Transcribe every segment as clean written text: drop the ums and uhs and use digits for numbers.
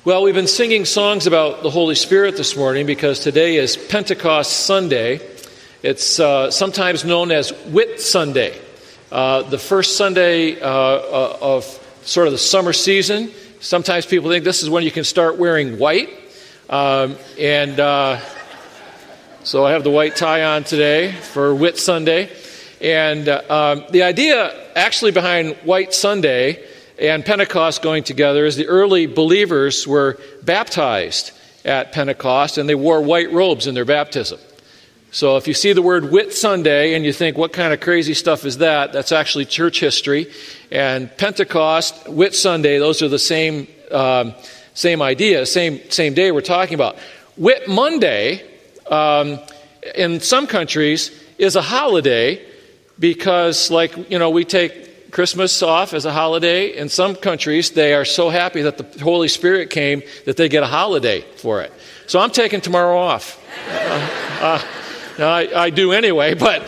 Well, we've been singing songs about the Holy Spirit this morning because today is Pentecost Sunday. It's sometimes known as Whit Sunday, the first Sunday of sort of the summer season. Sometimes people think this is when you can start wearing white. So I have the white tie on today for Whit Sunday. And the idea actually behind White Sunday and Pentecost going together is the early believers were baptized at Pentecost, and they wore white robes in their baptism. So if you see the word Whit Sunday and you think, what kind of crazy stuff is that? That's actually church history. And Pentecost, Whit Sunday, those are the same idea, same day we're talking about. Whit Monday, in some countries, is a holiday because, we take Christmas off as a holiday. In some countries, they are so happy that the Holy Spirit came that they get a holiday for it. So I'm taking tomorrow off. I do anyway, but,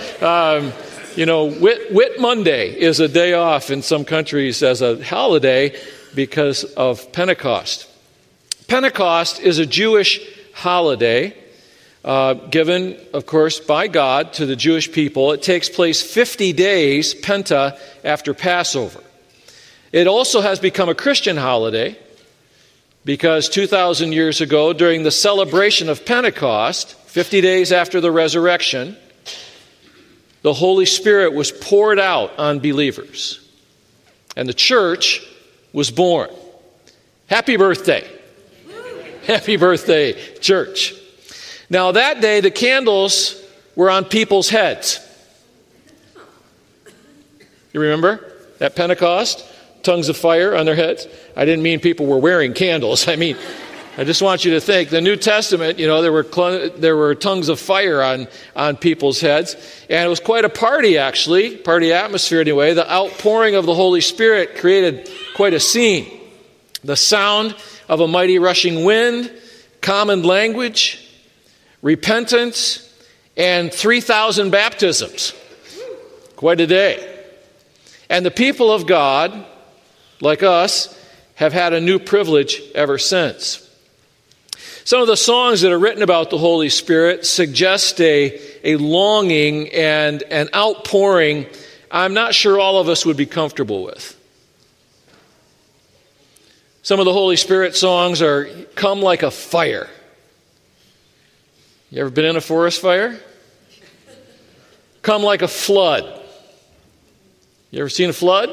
Whit Monday is a day off in some countries as a holiday because of Pentecost. Pentecost is a Jewish holiday given, of course, by God to the Jewish people. It takes place 50 days, Penta, after Passover. It also has become a Christian holiday because 2,000 years ago, during the celebration of Pentecost, 50 days after the resurrection, the Holy Spirit was poured out on believers, and the church was born. Happy birthday. Happy birthday, church. Now, that day, the candles were on people's heads. You remember? At Pentecost, tongues of fire on their heads. I didn't mean people were wearing candles. I just want you to think. The New Testament, there were tongues of fire on people's heads. And it was quite a party, actually. Party atmosphere, anyway. The outpouring of the Holy Spirit created quite a scene. The sound of a mighty rushing wind, common language, repentance, and 3,000 baptisms. Quite a day. And the people of God, like us, have had a new privilege ever since. Some of the songs that are written about the Holy Spirit suggest a longing and an outpouring I'm not sure all of us would be comfortable with. Some of the Holy Spirit songs are "Come Like a Fire." You ever been in a forest fire? "Come Like a Flood." You ever seen a flood?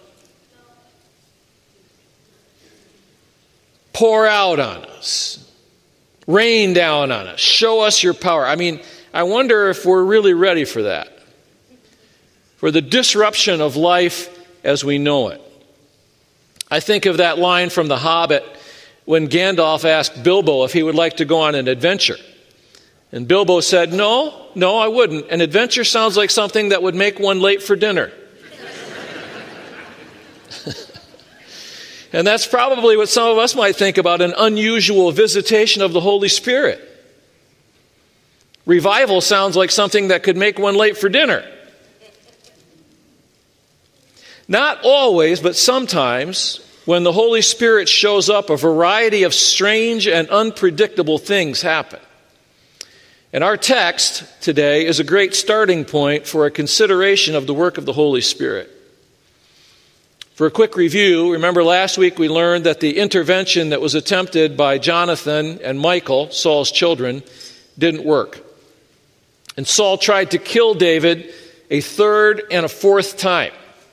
"Pour out on us. Rain down on us. Show us your power." I wonder if we're really ready for that. For the disruption of life as we know it. I think of that line from The Hobbit when Gandalf asked Bilbo if he would like to go on an adventure. And Bilbo said, No, I wouldn't. An adventure sounds like something that would make one late for dinner. And that's probably what some of us might think about an unusual visitation of the Holy Spirit. Revival sounds like something that could make one late for dinner. Not always, but sometimes, when the Holy Spirit shows up, a variety of strange and unpredictable things happen. And our text today is a great starting point for a consideration of the work of the Holy Spirit. For a quick review, remember last week we learned that the intervention that was attempted by Jonathan and Michal, Saul's children, didn't work. And Saul tried to kill David a third and a fourth time.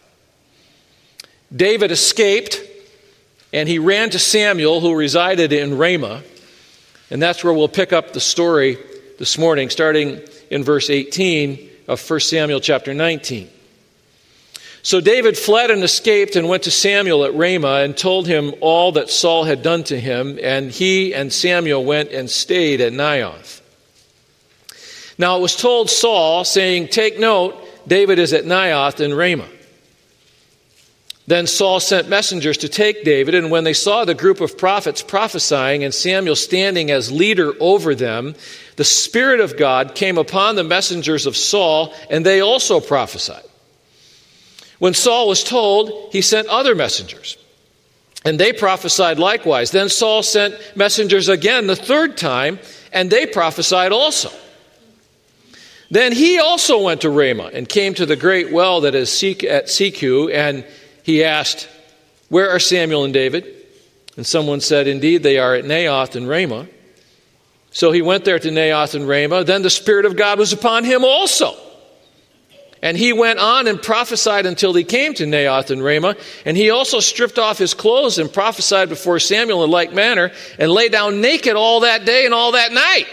David escaped, and he ran to Samuel, who resided in Ramah. And that's where we'll pick up the story this morning, starting in verse 18 of 1 Samuel chapter 19. So David fled and escaped and went to Samuel at Ramah and told him all that Saul had done to him, and he and Samuel went and stayed at Naioth. Now it was told Saul, saying, "Take note, David is at Naioth in Ramah." Then Saul sent messengers to take David, and when they saw the group of prophets prophesying and Samuel standing as leader over them, the Spirit of God came upon the messengers of Saul, and they also prophesied. When Saul was told, he sent other messengers. and they prophesied likewise. Then Saul sent messengers again the third time, and they prophesied also. Then he also went to Ramah and came to the great well that is at Seku, and he asked, "Where are Samuel and David?" And someone said, "Indeed, they are at Naioth and Ramah." So he went there to Naioth and Ramah. Then the Spirit of God was upon him also. And he went on and prophesied until he came to Naioth and Ramah. And he also stripped off his clothes and prophesied before Samuel in like manner, and lay down naked all that day and all that night.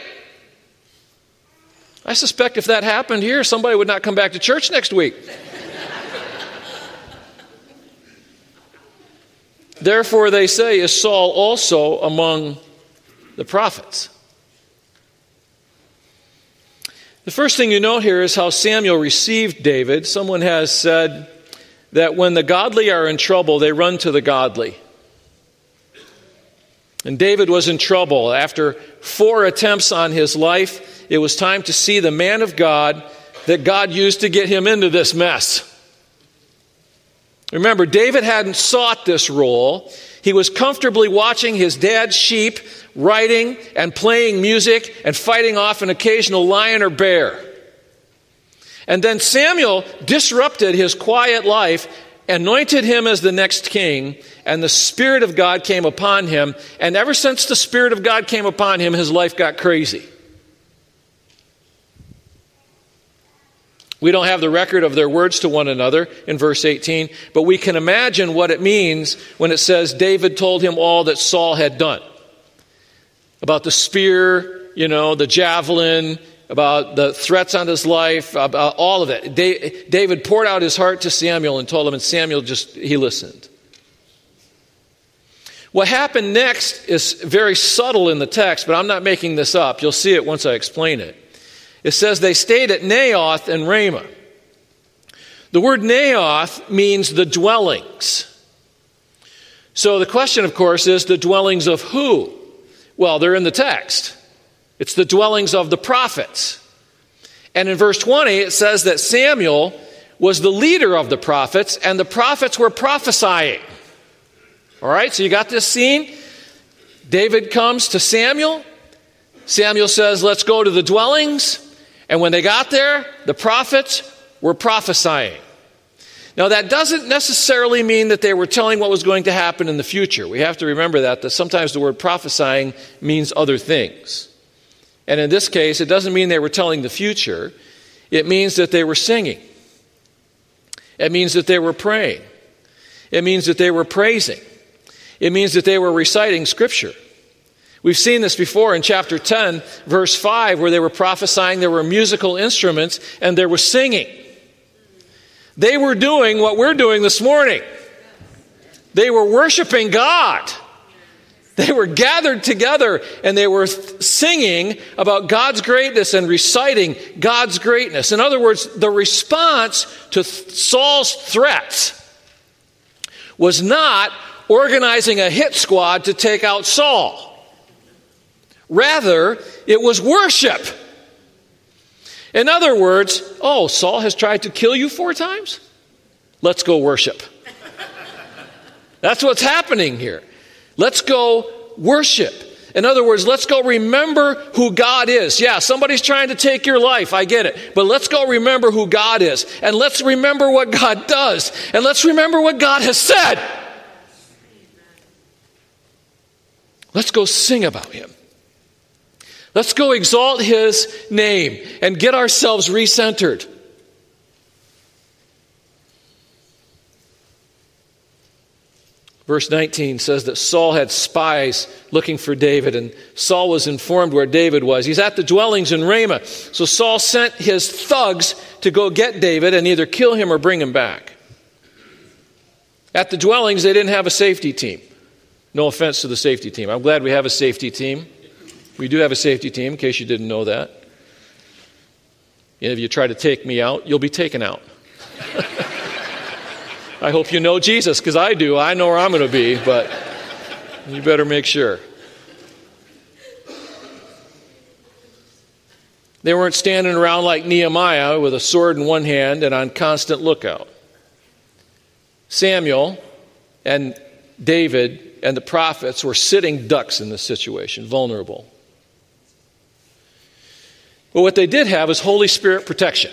I suspect if that happened here, somebody would not come back to church next week. Therefore, they say, is Saul also among the prophets? The first thing you note here is how Samuel received David. Someone has said that when the godly are in trouble, they run to the godly. And David was in trouble. After 4 attempts on his life, it was time to see the man of God that God used to get him into this mess. Remember, David hadn't sought this role. He was comfortably watching his dad's sheep, writing and playing music and fighting off an occasional lion or bear. And then Samuel disrupted his quiet life, anointed him as the next king, and the Spirit of God came upon him. And ever since the Spirit of God came upon him, his life got crazy. We don't have the record of their words to one another in verse 18, but we can imagine what it means when it says David told him all that Saul had done. About the spear, the javelin, about the threats on his life, about all of it. David poured out his heart to Samuel and told him, and Samuel he listened. What happened next is very subtle in the text, but I'm not making this up. You'll see it once I explain it. It says they stayed at Naioth and Ramah. The word Naioth means the dwellings. So the question, of course, is the dwellings of who? Well, they're in the text. It's the dwellings of the prophets. And in verse 20, it says that Samuel was the leader of the prophets, and the prophets were prophesying. All right, so you got this scene. David comes to Samuel. Samuel says, let's go to the dwellings. And when they got there, the prophets were prophesying. Now, that doesn't necessarily mean that they were telling what was going to happen in the future. We have to remember that sometimes the word prophesying means other things. And in this case, it doesn't mean they were telling the future. It means that they were singing. It means that they were praying. It means that they were praising. It means that they were reciting Scripture. We've seen this before in chapter 10, verse 5, where they were prophesying, there were musical instruments, and there was singing. They were doing what we're doing this morning. They were worshiping God. They were gathered together, and they were singing about God's greatness and reciting God's greatness. In other words, the response to Saul's threats was not organizing a hit squad to take out Saul. Rather, it was worship. In other words, Saul has tried to kill you 4 times? Let's go worship. That's what's happening here. Let's go worship. In other words, let's go remember who God is. Yeah, somebody's trying to take your life, I get it. But let's go remember who God is. And let's remember what God does. And let's remember what God has said. Let's go sing about Him. Let's go exalt His name and get ourselves recentered. Verse 19 says that Saul had spies looking for David, and Saul was informed where David was. He's at the dwellings in Ramah. So Saul sent his thugs to go get David and either kill him or bring him back. At the dwellings, they didn't have a safety team. No offense to the safety team. I'm glad we have a safety team. We do have a safety team, in case you didn't know that. And if you try to take me out, you'll be taken out. I hope you know Jesus, because I do. I know where I'm going to be, but you better make sure. They weren't standing around like Nehemiah with a sword in one hand and on constant lookout. Samuel and David and the prophets were sitting ducks in this situation, vulnerable. But what they did have was Holy Spirit protection.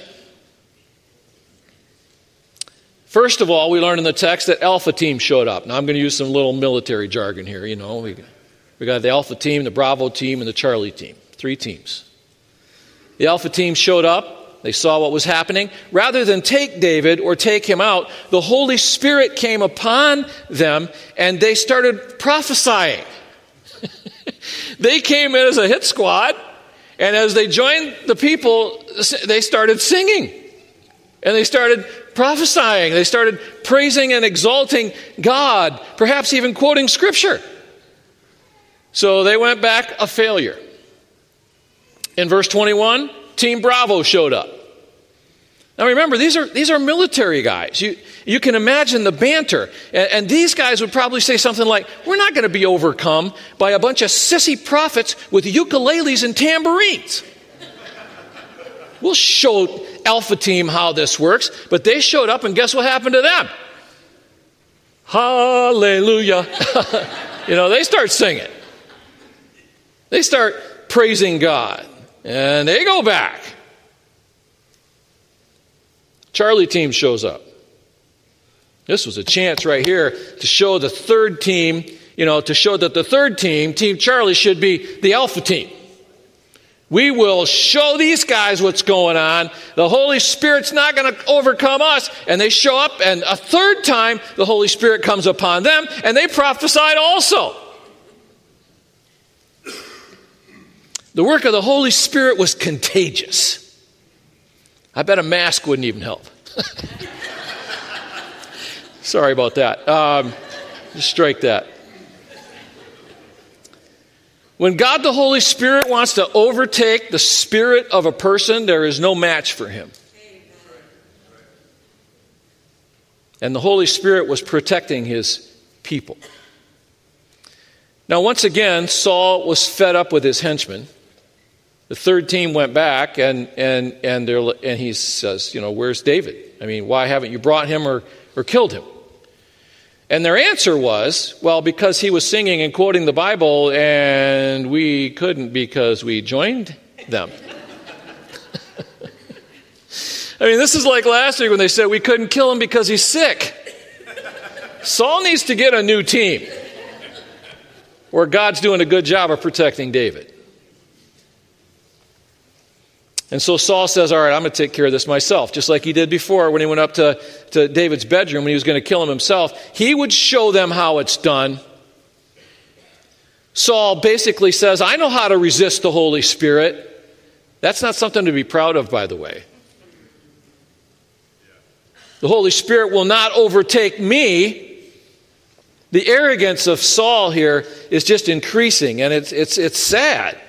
First of all, we learn in the text that Alpha Team showed up. Now, I'm going to use some little military jargon here. You know, we got the Alpha Team, the Bravo Team, and the Charlie Team. 3 teams. The Alpha Team showed up. They saw what was happening. Rather than take David or take him out, the Holy Spirit came upon them and they started prophesying. They came in as a hit squad, and as they joined the people, they started singing. And they started prophesying. They started praising and exalting God, perhaps even quoting Scripture. So they went back a failure. In verse 21, Team Bravo showed up. Now remember, these are military guys. You can imagine the banter. And these guys would probably say something like, we're not going to be overcome by a bunch of sissy prophets with ukuleles and tambourines. We'll show Alpha Team how this works. But they showed up, and guess what happened to them? Hallelujah. They start singing. They start praising God. And they go back. Charlie Team shows up. This was a chance right here to show the third team, to show that the third team, Team Charlie, should be the Alpha Team. We will show these guys what's going on. The Holy Spirit's not going to overcome us. And they show up, and a third time, the Holy Spirit comes upon them, and they prophesied also. The work of the Holy Spirit was contagious. I bet a mask wouldn't even help. Sorry about that. Just strike that. When God the Holy Spirit wants to overtake the spirit of a person, there is no match for him. And the Holy Spirit was protecting his people. Now, once again, Saul was fed up with his henchmen. The third team went back, and he says, where's David? I mean, why haven't you brought him or killed him? And their answer was, well, because he was singing and quoting the Bible, and we couldn't because we joined them. I mean, this is like last week when they said we couldn't kill him because he's sick. Saul needs to get a new team where God's doing a good job of protecting David. And so Saul says, all right, I'm going to take care of this myself. Just like he did before when he went up to David's bedroom when he was going to kill him himself. He would show them how it's done. Saul basically says, I know how to resist the Holy Spirit. That's not something to be proud of, by the way. The Holy Spirit will not overtake me. The arrogance of Saul here is just increasing, and it's sad.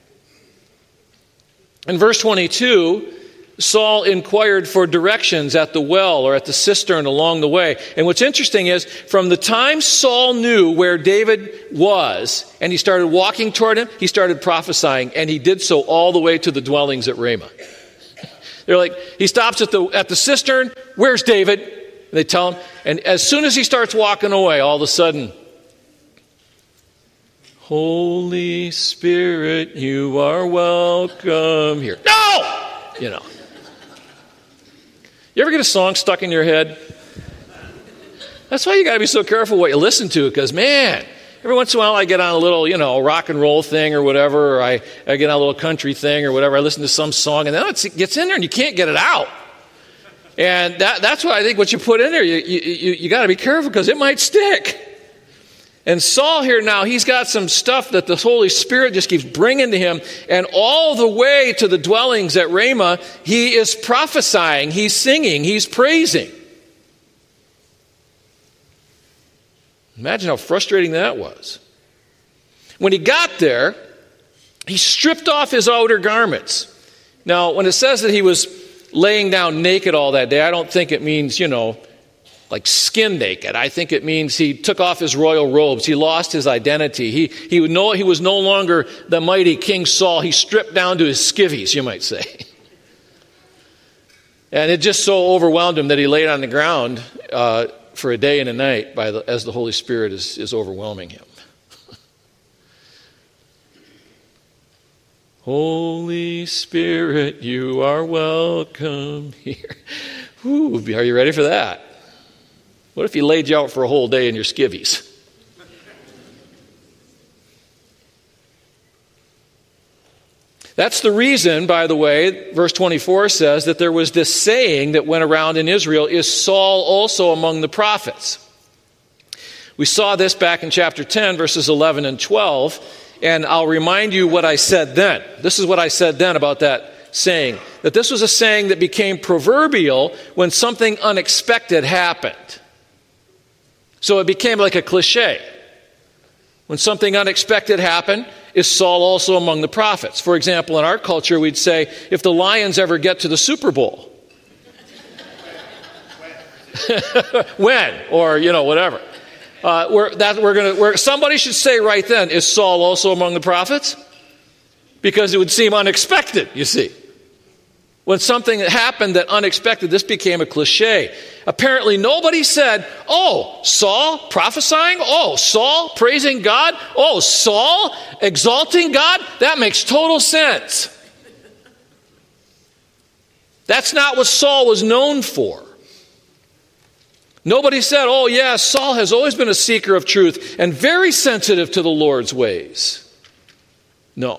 In verse 22, Saul inquired for directions at the well or at the cistern along the way. And what's interesting is, from the time Saul knew where David was, and he started walking toward him, he started prophesying, and he did so all the way to the dwellings at Ramah. They're like, he stops at the cistern, where's David? And they tell him, and as soon as he starts walking away, all of a sudden, Holy Spirit, you are welcome here. No! You ever get a song stuck in your head? That's why you got to be so careful what you listen to, because, man, every once in a while I get on a little, rock and roll thing or whatever, or I get on a little country thing or whatever. I listen to some song, and then it gets in there and you can't get it out. And that's why I think what you put in there, you got to be careful because it might stick. And Saul here now, he's got some stuff that the Holy Spirit just keeps bringing to him. And all the way to the dwellings at Ramah, he is prophesying, he's singing, he's praising. Imagine how frustrating that was. When he got there, he stripped off his outer garments. Now, when it says that he was laying down naked all that day, I don't think it means, like skin naked. I think it means he took off his royal robes. He lost his identity. He was no longer the mighty King Saul. He stripped down to his skivvies, you might say. And it just so overwhelmed him that he laid on the ground for a day and a night as the Holy Spirit is overwhelming him. Holy Spirit, you are welcome here. Ooh, are you ready for that? What if he laid you out for a whole day in your skivvies? That's the reason, by the way, verse 24 says that there was this saying that went around in Israel, is Saul also among the prophets? We saw this back in chapter 10, verses 11 and 12, and I'll remind you what I said then. This is what I said then about that saying, that this was a saying that became proverbial when something unexpected happened. So it became like a cliche. When something unexpected happened, is Saul also among the prophets? For example, in our culture, we'd say, if the Lions ever get to the Super Bowl. When? Or, whatever. Somebody should say right then, is Saul also among the prophets? Because it would seem unexpected, you see. When something happened that unexpected, this became a cliche. Apparently nobody said, oh, Saul prophesying? Oh, Saul praising God? Oh, Saul exalting God? That makes total sense. That's not what Saul was known for. Nobody said, oh yeah, Saul has always been a seeker of truth and very sensitive to the Lord's ways. No.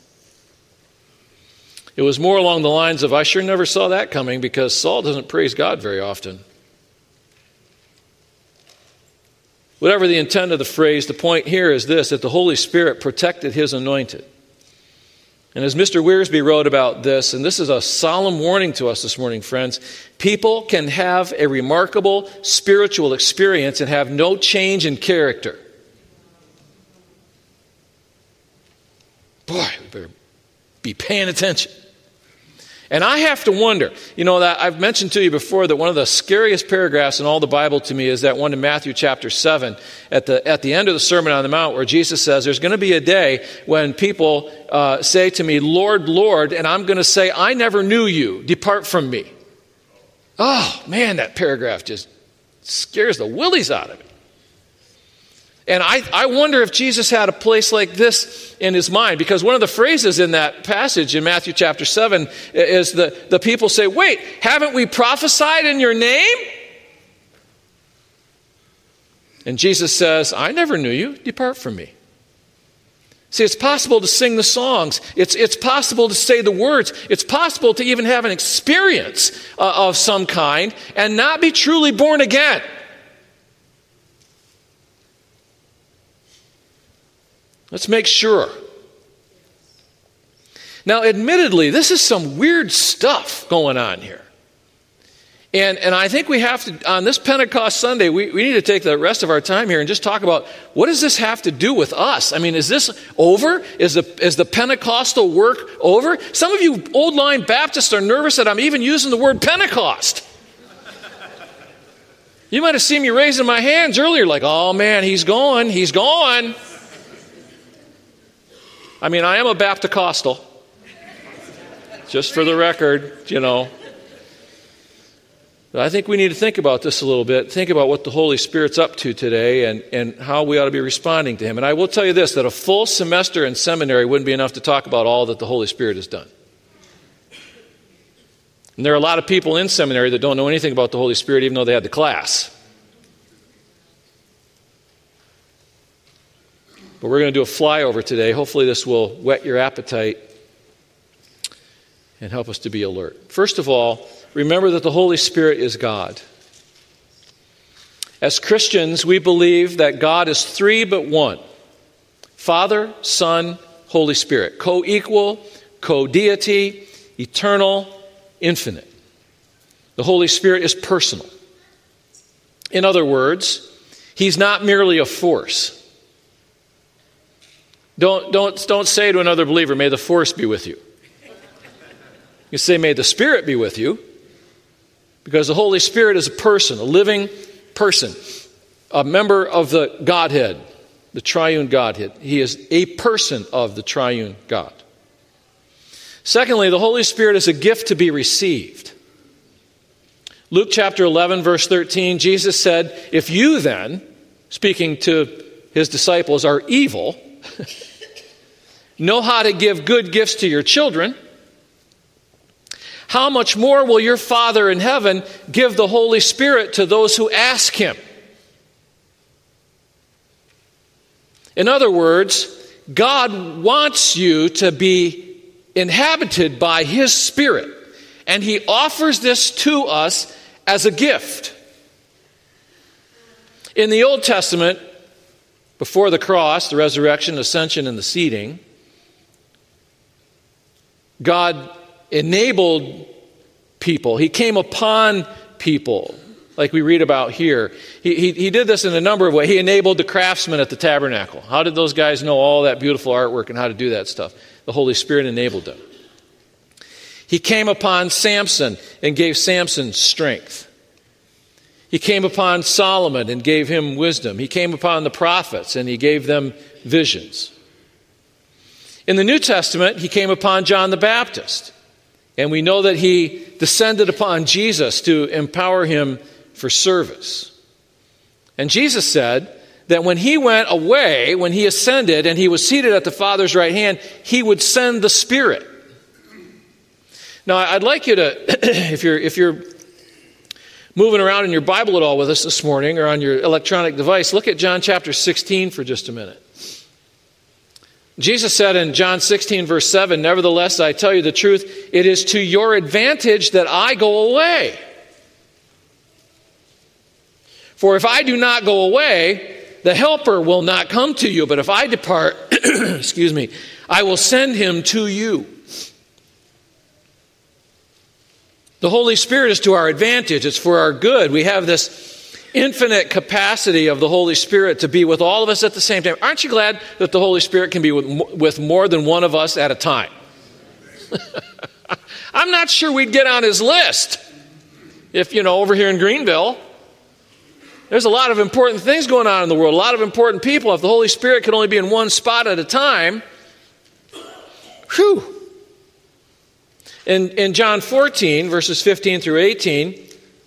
It was more along the lines of, I sure never saw that coming, because Saul doesn't praise God very often. Whatever the intent of the phrase, the point here is this, that the Holy Spirit protected his anointed. And as Mr. Wiersbe wrote about this, and this is a solemn warning to us this morning, friends, people can have a remarkable spiritual experience and have no change in character. Boy, we better be paying attention. And I have to wonder, that I've mentioned to you before that one of the scariest paragraphs in all the Bible to me is that one in Matthew chapter 7 at the end of the Sermon on the Mount, where Jesus says, there's going to be a day when people say to me, Lord, Lord, and I'm going to say, I never knew you, depart from me. Oh, man, that paragraph just scares the willies out of me. And I wonder if Jesus had a place like this in his mind, because one of the phrases in that passage in Matthew chapter 7 is the people say, wait, haven't we prophesied in your name? And Jesus says, I never knew you, depart from me. See, it's possible to sing the songs. It's possible to say the words. It's possible to even have an experience of some kind and not be truly born again. Let's make sure. Now, admittedly, this is some weird stuff going on here. And I think we have to, on this Pentecost Sunday, we need to take the rest of our time here and just talk about, what does this have to do with us? I mean, is this over? Is the Pentecostal work over? Some of you old line Baptists are nervous that I'm even using the word Pentecost. You might have seen me raising my hands earlier like, oh man, he's gone. I mean, I am a Baptist-costal, just for the record, But I think we need to think about this a little bit, think about what the Holy Spirit's up to today and how we ought to be responding to him. And I will tell you this, that a full semester in seminary wouldn't be enough to talk about all that the Holy Spirit has done. And there are a lot of people in seminary that don't know anything about the Holy Spirit, even though they had the class. But we're going to do a flyover today. Hopefully this will whet your appetite and help us to be alert. First of all, remember that the Holy Spirit is God. As Christians, we believe that God is three but one. Father, Son, Holy Spirit. Co-equal, co-deity, eternal, infinite. The Holy Spirit is personal. In other words, he's not merely a force. Don't say to another believer, may the force be with you. You say, may the Spirit be with you, because the Holy Spirit is a person, a living person, a member of the Godhead, the triune Godhead. He is a person of the triune God. Secondly, the Holy Spirit is a gift to be received. Luke chapter 11, verse 13, Jesus said, if you then, speaking to his disciples, are evil, know how to give good gifts to your children, how much more will your Father in heaven give the Holy Spirit to those who ask him? In other words, God wants you to be inhabited by his Spirit, and he offers this to us as a gift. In the Old Testament, before the cross, the resurrection, ascension, and the seating, God enabled people. He came upon people, like we read about here. He did this in a number of ways. He enabled the craftsmen at the tabernacle. How did those guys know all that beautiful artwork and how to do that stuff? The Holy Spirit enabled them. He came upon Samson and gave Samson strength. He came upon Solomon and gave him wisdom. He came upon the prophets and he gave them visions. In the New Testament, he came upon John the Baptist. And we know that he descended upon Jesus to empower him for service. And Jesus said that when he went away, when he ascended and he was seated at the Father's right hand, he would send the Spirit. Now, I'd like you to, if you're moving around in your Bible at all with us this morning or on your electronic device, look at John chapter 16 for just a minute. Jesus said in John 16, verse 7, nevertheless, I tell you the truth, it is to your advantage that I go away. For if I do not go away, the Helper will not come to you. But if I depart, excuse me, I will send him to you. The Holy Spirit is to our advantage. It's for our good. We have this infinite capacity of the Holy Spirit to be with all of us at the same time. Aren't you glad that the Holy Spirit can be with more than one of us at a time? I'm not sure we'd get on his list if, over here in Greenville, there's a lot of important things going on in the world, a lot of important people. If the Holy Spirit could only be in one spot at a time, whew. In John 14, verses 15 through 18,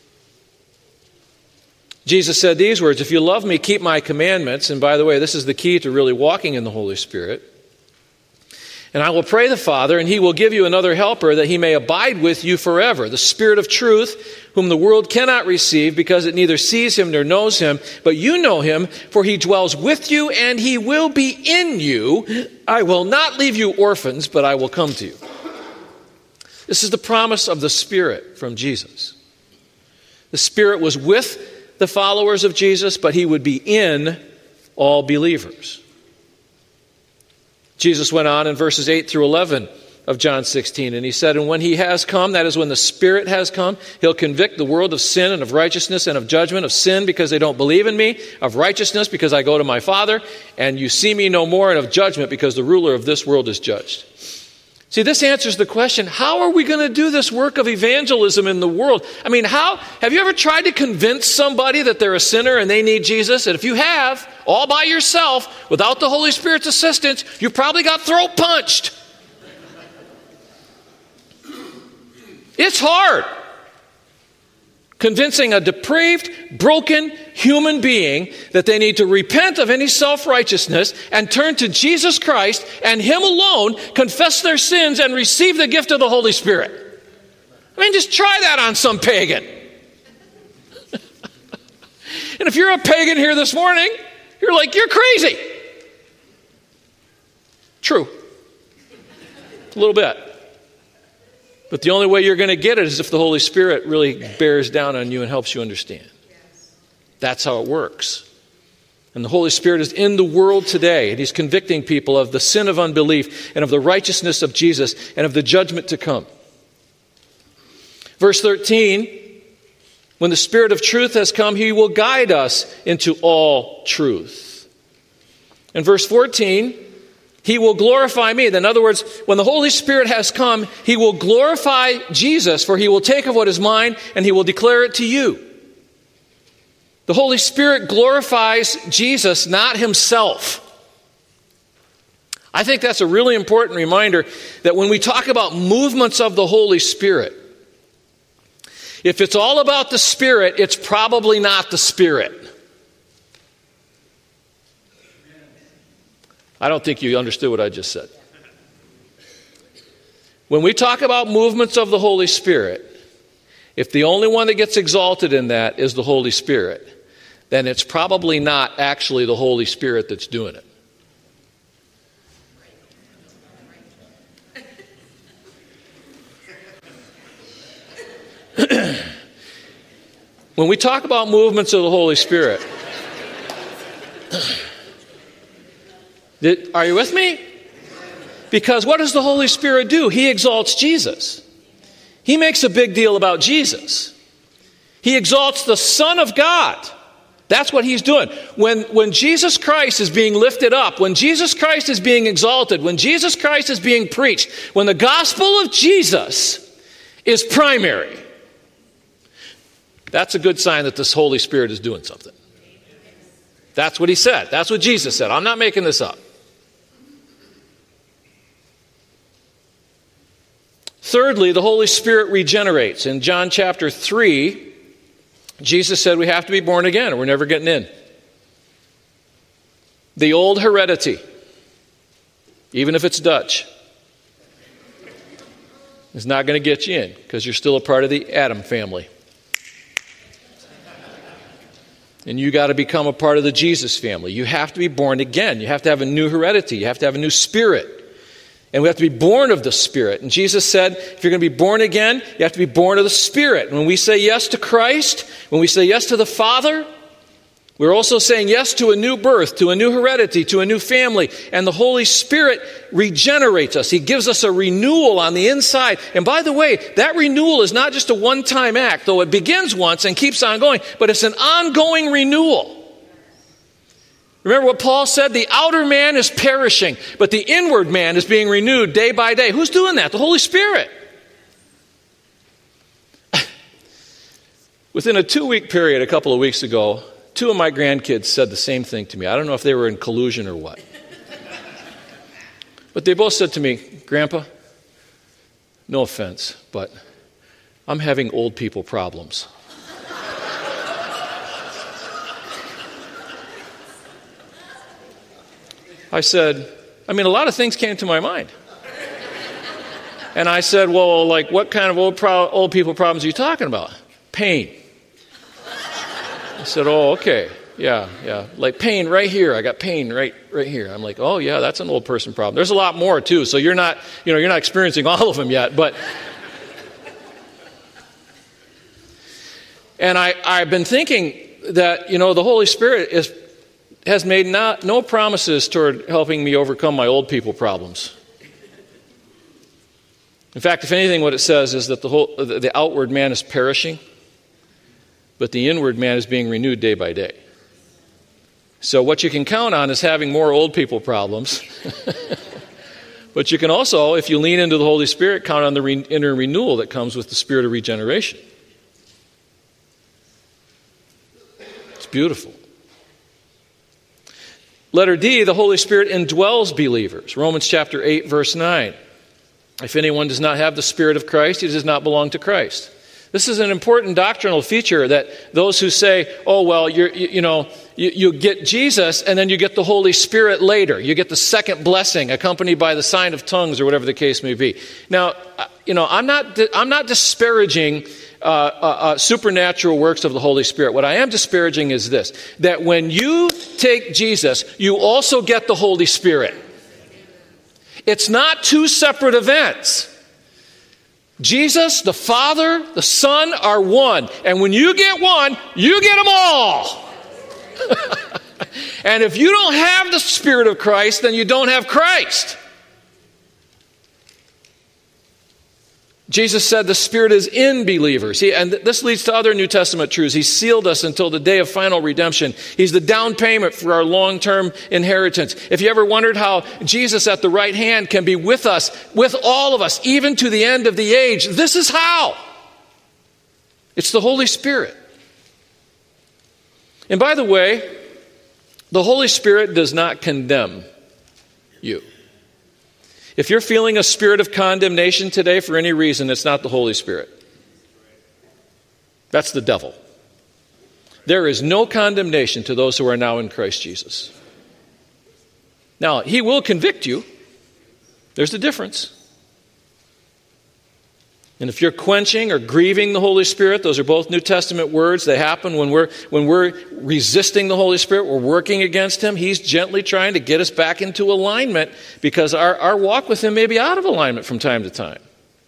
Jesus said these words, if you love me, keep my commandments. And by the way, this is the key to really walking in the Holy Spirit. And I will pray the Father, and he will give you another helper that he may abide with you forever, the Spirit of truth, whom the world cannot receive because it neither sees him nor knows him. But you know him, for he dwells with you and he will be in you. I will not leave you orphans, but I will come to you. This is the promise of the Spirit from Jesus. The Spirit was with the followers of Jesus, but he would be in all believers. Jesus went on in verses 8 through 11 of John 16, and he said, and when he has come, that is when the Spirit has come, he'll convict the world of sin and of righteousness and of judgment, of sin because they don't believe in me, of righteousness because I go to my Father, and you see me no more, and of judgment because the ruler of this world is judged. See, this answers the question, how are we going to do this work of evangelism in the world? I mean, have you ever tried to convince somebody that they're a sinner and they need Jesus? And if you have, all by yourself, without the Holy Spirit's assistance, you probably got throat punched. It's hard. Convincing a depraved, broken human being that they need to repent of any self-righteousness and turn to Jesus Christ and him alone, confess their sins and receive the gift of the Holy Spirit. I mean, just try that on some pagan. And if you're a pagan here this morning, you're like, you're crazy. True. A little bit. But the only way you're going to get it is if the Holy Spirit really bears down on you and helps you understand. That's how it works. And the Holy Spirit is in the world today, and he's convicting people of the sin of unbelief and of the righteousness of Jesus and of the judgment to come. Verse 13, when the Spirit of truth has come, he will guide us into all truth. In verse 14, he will glorify me. In other words, when the Holy Spirit has come, he will glorify Jesus, for he will take of what is mine and he will declare it to you. The Holy Spirit glorifies Jesus, not himself. I think that's a really important reminder that when we talk about movements of the Holy Spirit, If it's all about the Spirit, it's probably not the Spirit. I don't think you understood what I just said. When we talk about movements of the Holy Spirit, if the only one that gets exalted in that is the Holy Spirit, then it's probably not actually the Holy Spirit that's doing it. When we talk about movements of the Holy Spirit, are you with me? Because what does the Holy Spirit do? He exalts Jesus. He makes a big deal about Jesus. He exalts the Son of God. That's what he's doing. When Jesus Christ is being lifted up, when Jesus Christ is being exalted, when Jesus Christ is being preached, when the gospel of Jesus is primary, that's a good sign that this Holy Spirit is doing something. That's what he said. That's what Jesus said. I'm not making this up. Thirdly, the Holy Spirit regenerates. In John chapter 3, Jesus said we have to be born again or we're never getting in. The old heredity, even if it's Dutch, is not going to get you in because you're still a part of the Adam family. And you got to become a part of the Jesus family. You have to be born again. You have to have a new heredity. You have to have a new spirit. And we have to be born of the Spirit. And Jesus said, if you're going to be born again, you have to be born of the Spirit. When we say yes to Christ, when we say yes to the Father, we're also saying yes to a new birth, to a new heredity, to a new family. And the Holy Spirit regenerates us. He gives us a renewal on the inside. And by the way, that renewal is not just a one-time act, though it begins once and keeps on going, but it's an ongoing renewal. Remember what Paul said? The outer man is perishing, but the inward man is being renewed day by day. Who's doing that? The Holy Spirit. Within a 2-week period, a couple of weeks ago, 2 of my grandkids said the same thing to me. I don't know if they were in collusion or what. But they both said to me, Grandpa, no offense, but I'm having old people problems. I said, a lot of things came to my mind. And I said, well, like, what kind of old people problems are you talking about? Pain. I said, oh, okay. Yeah. Like pain right here. I got pain right here. I'm like, oh, yeah, that's an old person problem. There's a lot more, too. So you're not experiencing all of them yet. But and I've been thinking that, the Holy Spirit has made no promises toward helping me overcome my old people problems. In fact, if anything, what it says is that the outward man is perishing, but the inward man is being renewed day by day. So what you can count on is having more old people problems. But you can also, if you lean into the Holy Spirit, count on the inner renewal that comes with the spirit of regeneration. It's beautiful. Letter D, the Holy Spirit indwells believers. Romans chapter 8, verse 9. If anyone does not have the Spirit of Christ, he does not belong to Christ. This is an important doctrinal feature that those who say, oh, well, you get Jesus and then you get the Holy Spirit later. You get the second blessing accompanied by the sign of tongues or whatever the case may be. Now, I'm not disparaging supernatural works of the Holy Spirit. What I am disparaging is this, that when you take Jesus, you also get the Holy Spirit. It's not 2 separate events. Jesus, the Father, the Son are one. And when you get one, you get them all. And if you don't have the Spirit of Christ, then you don't have Christ. Jesus said the Spirit is in believers. And this leads to other New Testament truths. He sealed us until the day of final redemption. He's the down payment for our long-term inheritance. If you ever wondered how Jesus at the right hand can be with us, with all of us, even to the end of the age, this is how. It's the Holy Spirit. And by the way, the Holy Spirit does not condemn you. If you're feeling a spirit of condemnation today for any reason, it's not the Holy Spirit. That's the devil. There is no condemnation to those who are now in Christ Jesus. Now, he will convict you. There's the difference. And if you're quenching or grieving the Holy Spirit, those are both New Testament words. They happen when we're resisting the Holy Spirit, we're working against him. He's gently trying to get us back into alignment because our walk with him may be out of alignment from time to time.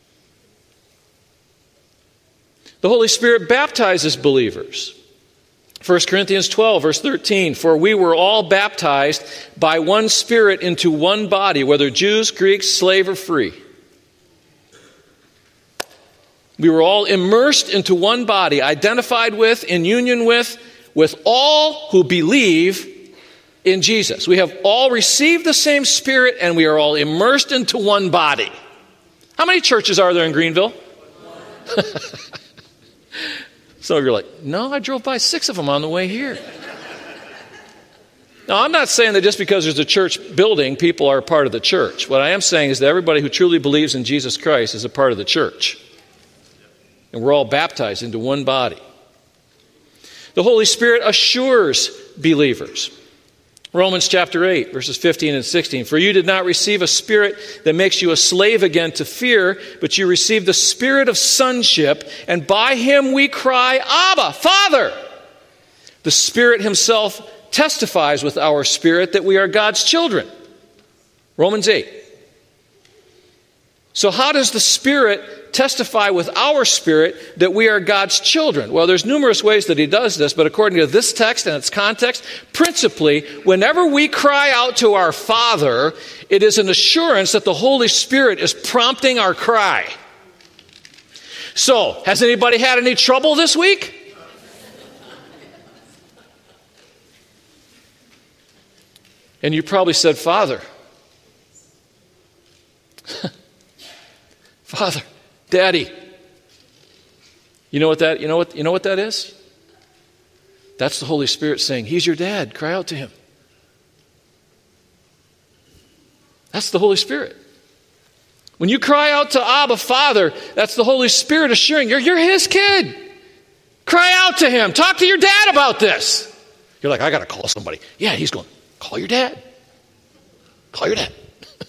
The Holy Spirit baptizes believers. 1 Corinthians 12, verse 13, for we were all baptized by one Spirit into one body, whether Jews, Greeks, slave, or free. We were all immersed into one body, identified with, in union with all who believe in Jesus. We have all received the same Spirit, and we are all immersed into one body. How many churches are there in Greenville? Some of you are like, no, I drove by 6 of them on the way here. Now, I'm not saying that just because there's a church building, people are a part of the church. What I am saying is that everybody who truly believes in Jesus Christ is a part of the church. And we're all baptized into one body. The Holy Spirit assures believers. Romans chapter 8, verses 15 and 16. For you did not receive a spirit that makes you a slave again to fear, but you received the spirit of sonship, and by him we cry, Abba, Father. The Spirit himself testifies with our spirit that we are God's children. Romans 8. So how does the Spirit testify with our spirit that we are God's children? Well, there's numerous ways that he does this, but according to this text and its context, principally, whenever we cry out to our Father, it is an assurance that the Holy Spirit is prompting our cry. So, has anybody had any trouble this week? And you probably said, Father. Father. Daddy. You know what that is? That's the Holy Spirit saying, he's your dad. Cry out to him. That's the Holy Spirit. When you cry out to Abba, Father, that's the Holy Spirit assuring you're his kid. Cry out to him. Talk to your dad about this. You're like, I got to call somebody. Yeah, he's going, call your dad. Call your dad.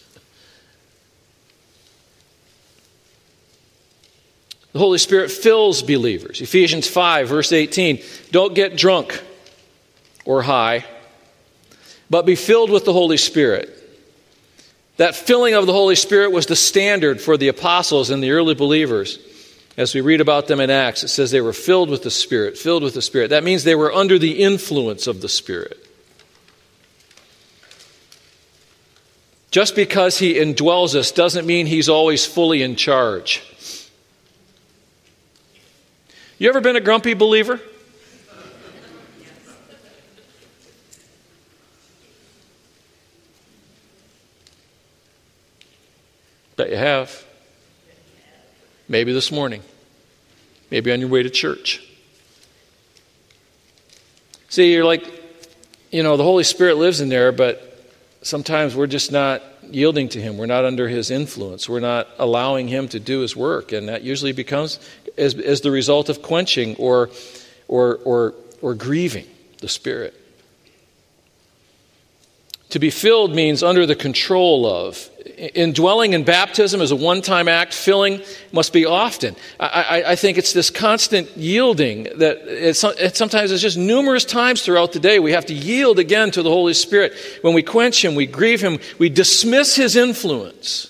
The Holy Spirit fills believers. Ephesians 5, verse 18. Don't get drunk or high, but be filled with the Holy Spirit. That filling of the Holy Spirit was the standard for the apostles and the early believers. As we read about them in Acts, it says they were filled with the Spirit, filled with the Spirit. That means they were under the influence of the Spirit. Just because he indwells us doesn't mean he's always fully in charge. You ever been a grumpy believer? Bet you have. Maybe this morning. Maybe on your way to church. See, you're like, the Holy Spirit lives in there, but sometimes we're just not yielding to him. We're not under his influence. We're not allowing him to do his work. And that usually becomes as the result of quenching or grieving the Spirit. To be filled means under the control of. Indwelling in baptism is a one-time act. Filling must be often. I think it's this constant yielding that sometimes it's just numerous times throughout the day we have to yield again to the Holy Spirit. When we quench him, we grieve him, we dismiss his influence.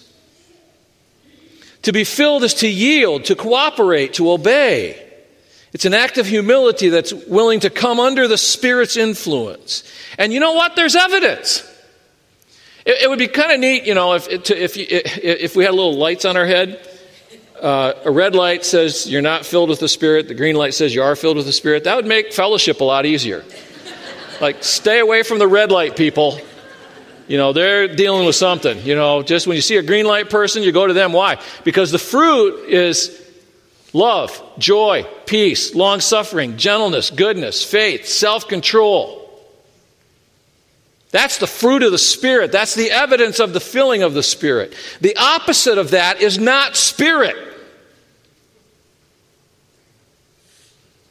To be filled is to yield, to cooperate, to obey. It's an act of humility that's willing to come under the Spirit's influence. And you know what? There's evidence. It would be kind of neat, if we had little lights on our head. A red light says you're not filled with the Spirit. The green light says you are filled with the Spirit. That would make fellowship a lot easier. Like, stay away from the red light people. They're dealing with something. Just when you see a green light person, you go to them. Why? Because the fruit is love, joy, peace, long-suffering, gentleness, goodness, faith, self-control. That's the fruit of the Spirit. That's the evidence of the filling of the Spirit. The opposite of that is not Spirit.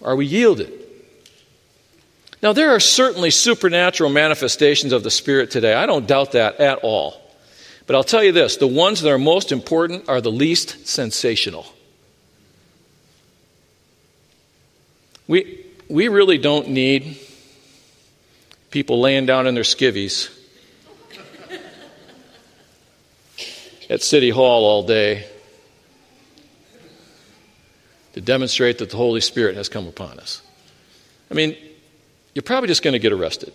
Are we yielded? Now, there are certainly supernatural manifestations of the Spirit today. I don't doubt that at all. But I'll tell you this, the ones that are most important are the least sensational. We really don't need people laying down in their skivvies at City Hall all day to demonstrate that the Holy Spirit has come upon us. I mean, you're probably just going to get arrested.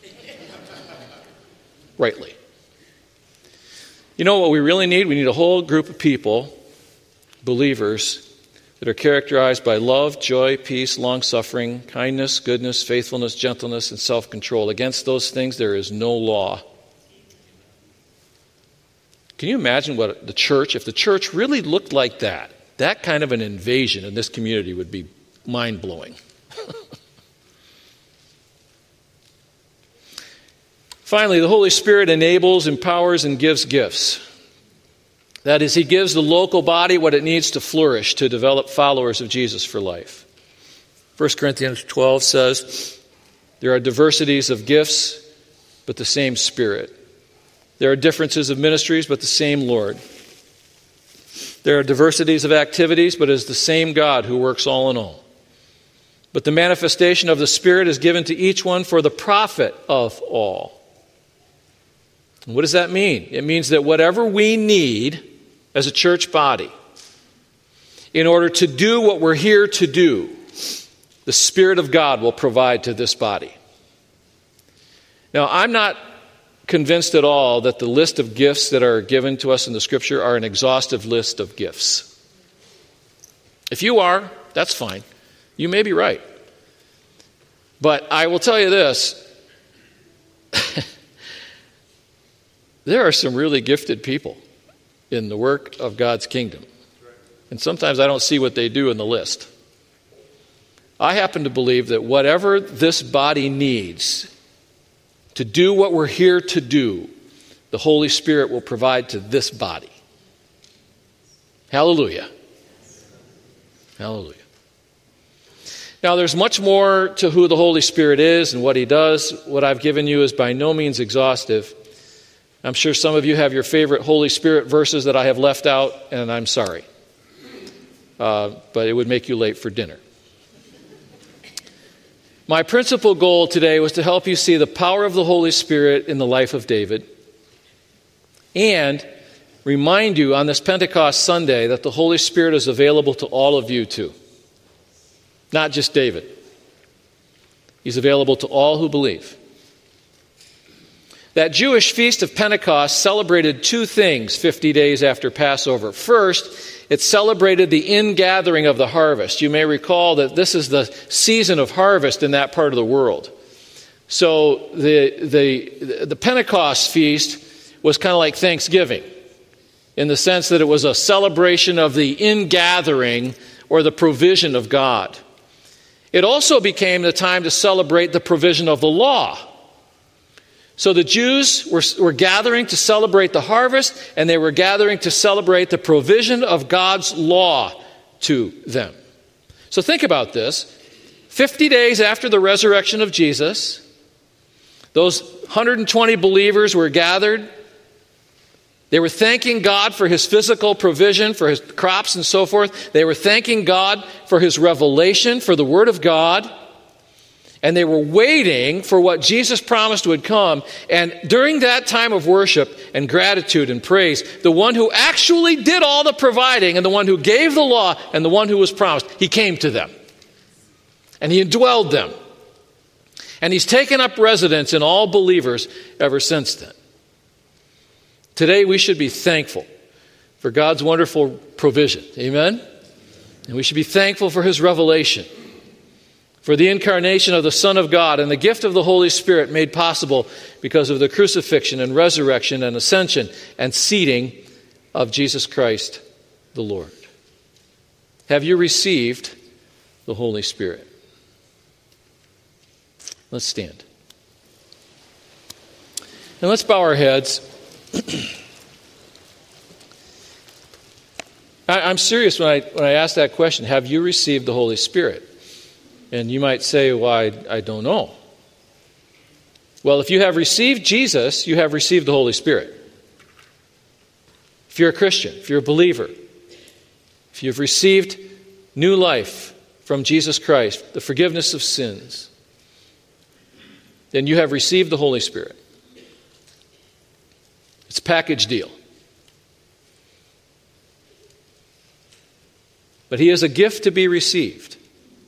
Rightly. You know what we really need? We need a whole group of people, believers, that are characterized by love, joy, peace, long-suffering, kindness, goodness, faithfulness, gentleness, and self-control. Against those things there is no law. Can you imagine what the church, if the church really looked like that kind of an invasion in this community would be mind-blowing. Finally, the Holy Spirit enables, empowers, and gives gifts. That is, He gives the local body what it needs to flourish, to develop followers of Jesus for life. 1 Corinthians 12 says, there are diversities of gifts, but the same Spirit. There are differences of ministries, but the same Lord. There are diversities of activities, but it is the same God who works all in all. But the manifestation of the Spirit is given to each one for the profit of all. What does that mean? It means that whatever we need as a church body, in order to do what we're here to do, the Spirit of God will provide to this body. Now, I'm not convinced at all that the list of gifts that are given to us in the Scripture are an exhaustive list of gifts. If you are, that's fine. You may be right. But I will tell you this. There are some really gifted people in the work of God's kingdom. And sometimes I don't see what they do in the list. I happen to believe that whatever this body needs to do what we're here to do, the Holy Spirit will provide to this body. Hallelujah. Hallelujah. Now, there's much more to who the Holy Spirit is and what He does. What I've given you is by no means exhaustive. I'm sure some of you have your favorite Holy Spirit verses that I have left out, and I'm sorry. But it would make you late for dinner. My principal goal today was to help you see the power of the Holy Spirit in the life of David and remind you on this Pentecost Sunday that the Holy Spirit is available to all of you too. Not just David. He's available to all who believe. That Jewish feast of Pentecost celebrated two things 50 days after Passover. First, it celebrated the ingathering of the harvest. You may recall that this is the season of harvest in that part of the world. So the Pentecost feast was kind of like Thanksgiving in the sense that it was a celebration of the ingathering or the provision of God. It also became the time to celebrate the provision of the law. So the Jews were gathering to celebrate the harvest, and they were gathering to celebrate the provision of God's law to them. So think about this. 50 days after the resurrection of Jesus, those 120 believers were gathered. They were thanking God for His physical provision, for His crops and so forth. They were thanking God for His revelation, for the Word of God. And they were waiting for what Jesus promised would come. And during that time of worship and gratitude and praise, the one who actually did all the providing and the one who gave the law and the one who was promised, He came to them. And He indwelled them. And He's taken up residence in all believers ever since then. Today we should be thankful for God's wonderful provision. Amen? And we should be thankful for His revelation, for the incarnation of the Son of God and the gift of the Holy Spirit made possible because of the crucifixion and resurrection and ascension and seating of Jesus Christ the Lord. Have you received the Holy Spirit? Let's stand. And let's bow our heads. I'm serious when I ask that question. Have you received the Holy Spirit? And you might say, well, I don't know. Well, if you have received Jesus, you have received the Holy Spirit. If you're a Christian, if you're a believer, if you've received new life from Jesus Christ, the forgiveness of sins, then you have received the Holy Spirit. It's a package deal. But He is a gift to be received.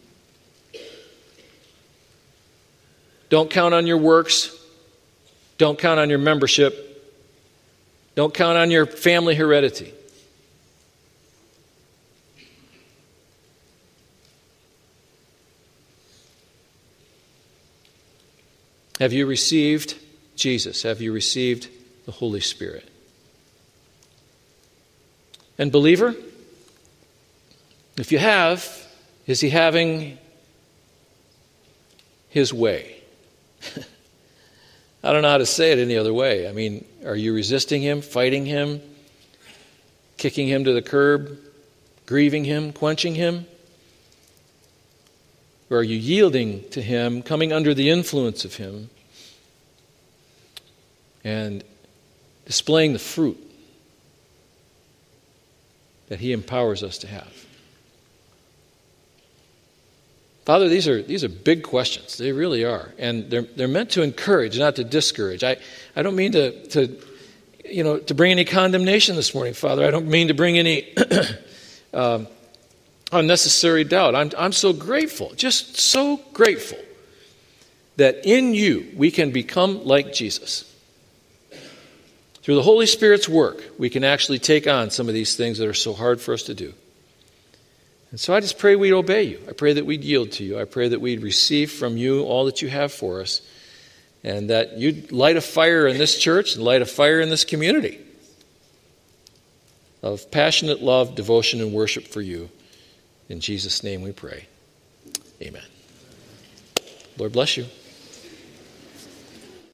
Don't count on your works. Don't count on your membership. Don't count on your family heredity. Have you received Jesus? Have you received the Holy Spirit? And believer, if you have, is He having His way? I don't know how to say it any other way. I mean, are you resisting Him, fighting Him, kicking Him to the curb, grieving Him, quenching Him? Or are you yielding to Him, coming under the influence of Him, and displaying the fruit that He empowers us to have? Father, these are big questions. They really are. And they're meant to encourage, not to discourage. I don't mean to bring any condemnation this morning, Father. I don't mean to bring any unnecessary doubt. I'm so grateful, just so grateful that in You we can become like Jesus. Through the Holy Spirit's work, we can actually take on some of these things that are so hard for us to do. And so I just pray we'd obey You. I pray that we'd yield to You. I pray that we'd receive from You all that You have for us, and that You'd light a fire in this church and light a fire in this community of passionate love, devotion, and worship for You. In Jesus' name we pray. Amen. Lord bless you.